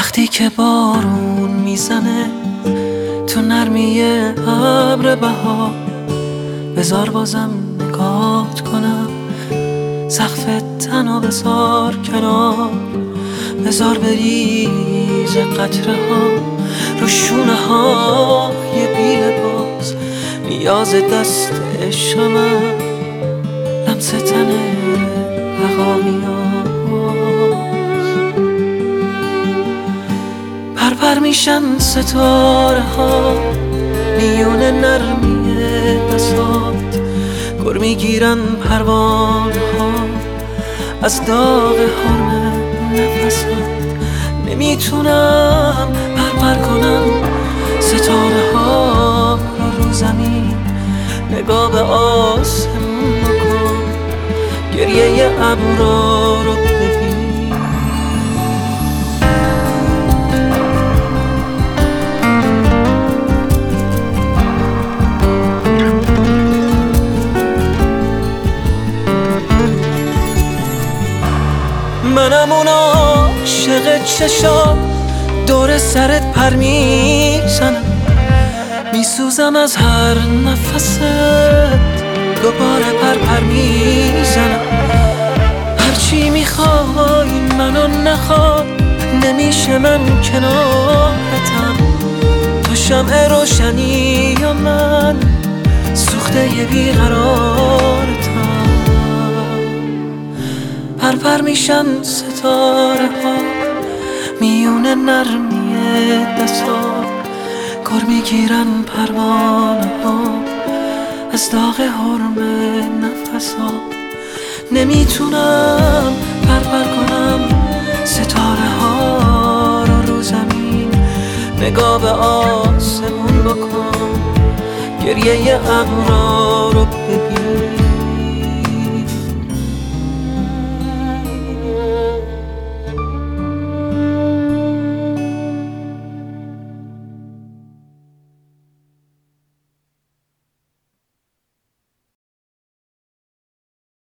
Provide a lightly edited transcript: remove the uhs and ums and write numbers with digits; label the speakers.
Speaker 1: وقتی که بارون میزنه تو نرمی ابر بهار، بذار بازم نگات کنم، سقف تنو بذار کنار، بذار بریز قطره ها رو شونه های بی لباس، نیاز دست عشقم لمس تن بقامیاست. پر میشن ستاره ها میون نرمی بساط، گر میگیرن پروانه ها از داغ حرم نفسات. نمیتونم پر کنم ستاره ها رو زمین، نگاه به آسمون بکن، گریه ابرا رو ببین. منم اون عاشق چشام دور سرت پر میزنم، میسوزم از هر نفست، دوباره پر میزنم. هرچی میخوای منو نخواد، نمیشه من کنارتم، تو شمع روشنی یا من سوخته ی بیقرارتم. پر میشن ستاره ها میون نرمی دستا، گر میگیرن پروانه ها از داغ حرم نفسا. نمیتونم پر کنم ستاره ها رو زمین، نگاه به آسمون بکن، گریه ابرا رو ببین.